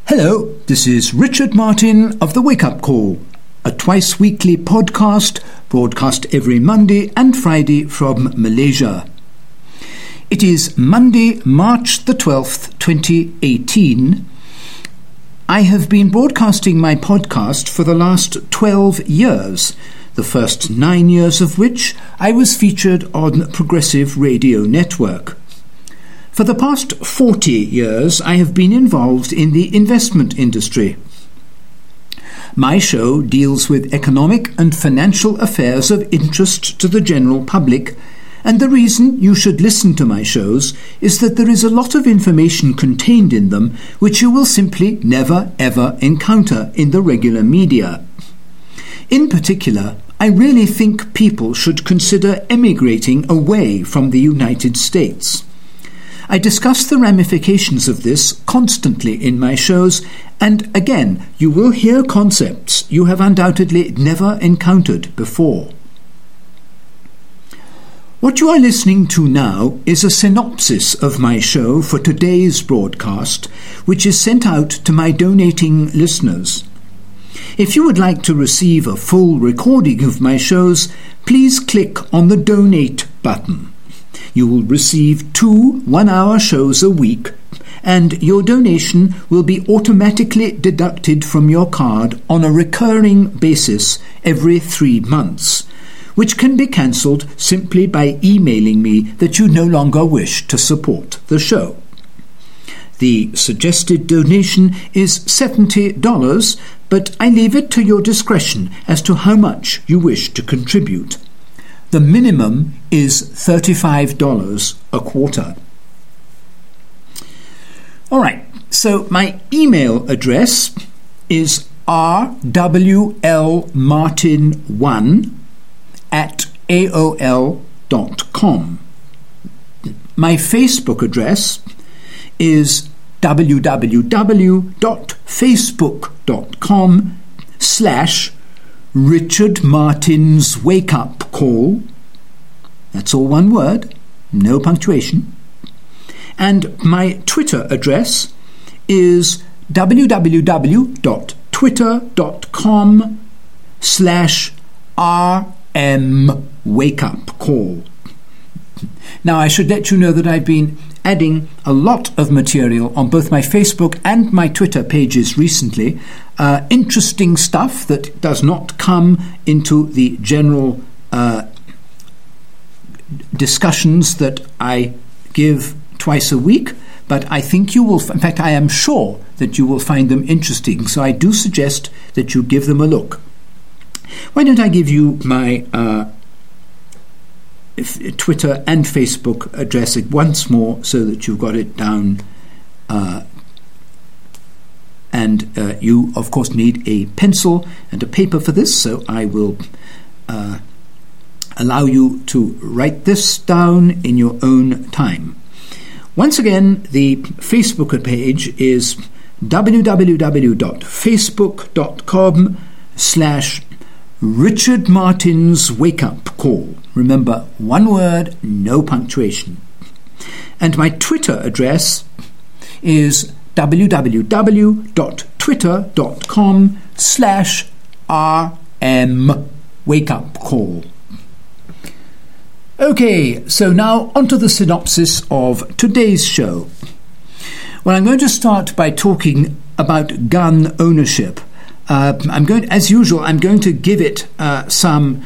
Hello, this is Richard Martin of The Wake Up Call, a twice-weekly podcast broadcast every Monday and Friday from Malaysia. It is Monday, March the 12th, 2018. I have been broadcasting my podcast for the last 12 years, the first 9 years of which I was featured on Progressive Radio Network. For the past 40 years, I have been involved in the investment industry. My show deals with economic and financial affairs of interest to the general public, and the reason you should listen to my shows is that there is a lot of information contained in them which you will simply never ever encounter in the regular media. In particular, I really think people should consider emigrating away from the United States. I discuss the ramifications of this constantly in my shows, and again, you will hear concepts you have undoubtedly never encountered before. What you are listening to now is a synopsis of my show for today's broadcast, which is sent out to my donating listeners. If you would like to receive a full recording of my shows, please click on the Donate button. You will receive 2 one-hour shows a week, and your donation will be automatically deducted from your card on a recurring basis every 3 months, which can be cancelled simply by emailing me that you no longer wish to support the show. The suggested donation is $70, but I leave it to your discretion as to how much you wish to contribute. The minimum is $35 a quarter. All right, so my email address is rwlmartin1@aol.com. My Facebook address is www.facebook.com/Richard Martin's Wake Up Call. That's all one word, no punctuation. And my Twitter address is www.twitter.com/RMWakeUpCall. Now, I should let you know that I've been adding a lot of material on both my Facebook and my Twitter pages recently. Interesting stuff that does not come into the general discussions that I give twice a week, but I think you will, in fact, I am sure that you will find them interesting, so I do suggest that you give them a look. Why don't I give you my Twitter and Facebook address once more so that you've got it down, and you of course need a pencil and a paper for this, so I will allow you to write this down in your own time. Once again, the Facebook page is www.facebook.com/Richard Martin's Wake Up Call. Remember, one word, no punctuation. And my Twitter address is www.twitter.com/RMWakeUpCall. Okay, so now onto the synopsis of today's show. Well, I'm going to start by talking about gun ownership. I'm going to give it some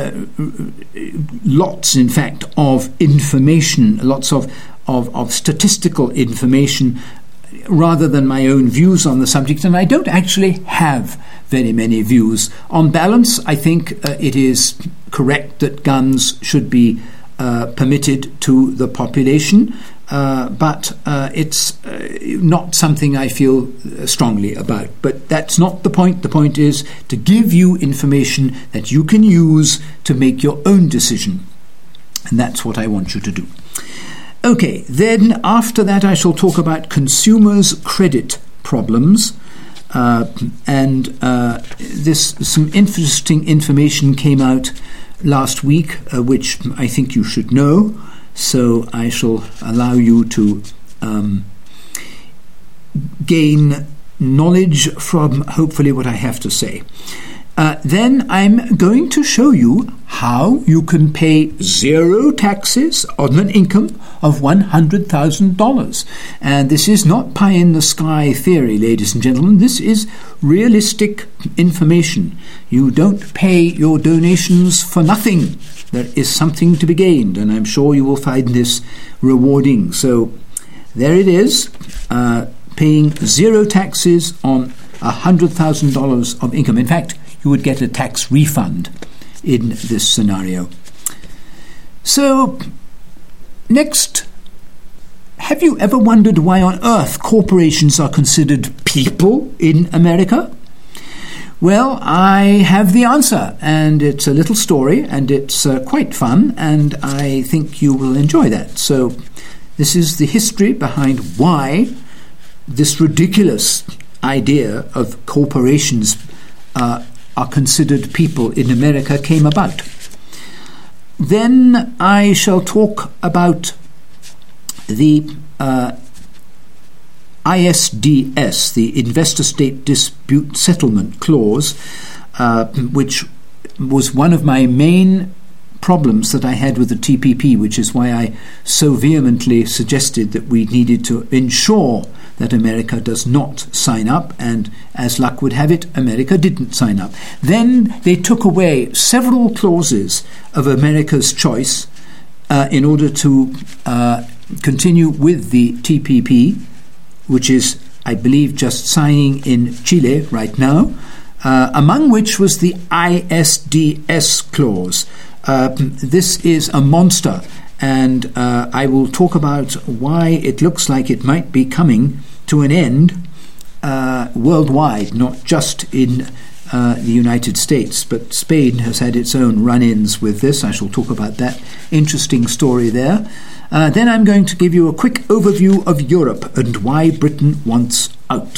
lots, in fact, of information, lots of statistical information, rather than my own views on the subject, and I don't actually have very many views. On balance, I think it is correct that guns should be permitted to the population, but it's not something I feel strongly about. But that's not the point. The point is to give you information that you can use to make your own decision, and that's what I want you to do. Okay, then after that I shall talk about consumers' credit problems, and some interesting information came out last week, which I think you should know, so I shall allow you to gain knowledge from hopefully what I have to say. Then I'm going to show you how you can pay zero taxes on an income of $100,000. And this is not pie-in-the-sky theory, ladies and gentlemen. This is realistic information. You don't pay your donations for nothing. There is something to be gained, and I'm sure you will find this rewarding. So there it is, paying zero taxes on $100,000 of income. In fact, you would get a tax refund in this scenario. So, next, have you ever wondered why on earth corporations are considered people in America? Well, I have the answer, and it's a little story, and it's quite fun, and I think you will enjoy that. So, this is the history behind why this ridiculous idea of corporations are considered people in America came about. Then I shall talk about the ISDS, the Investor State Dispute Settlement Clause, which was one of my main problems that I had with the TPP, which is why I so vehemently suggested that we needed to ensure that America does not sign up, and as luck would have it, America didn't sign up. Then they took away several clauses of America's choice in order to continue with the TPP, which is, I believe, just signing in Chile right now, among which was the ISDS clause. This is a monster, and I will talk about why it looks like it might be coming to an end worldwide, not just in the United States, but Spain has had its own run-ins with this. I shall talk about that interesting story there. Then I'm going to give you a quick overview of Europe and why Britain wants out.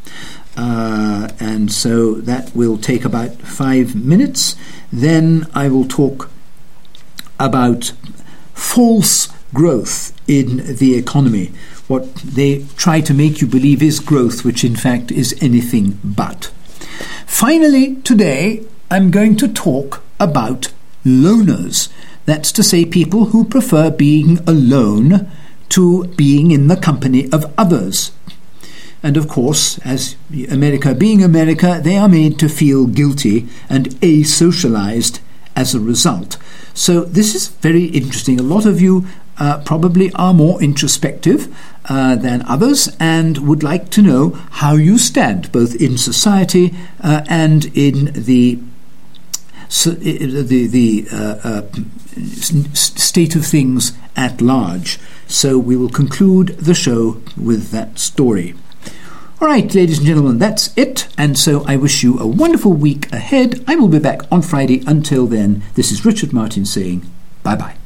And so that will take about 5 minutes. Then I will talk about false growth in the economy, what they try to make you believe is growth, which in fact is anything but. Finally, today I'm going to talk about loners. That's to say, people who prefer being alone to being in the company of others. And of course, as America being America, they are made to feel guilty and asocialized as a result. So this is very interesting. A lot of you probably are more introspective than others and would like to know how you stand, both in society and in the state of things at large. So we will conclude the show with that story. All right, ladies and gentlemen, that's it. And so I wish you a wonderful week ahead. I will be back on Friday. Until then, this is Richard Martin saying bye-bye.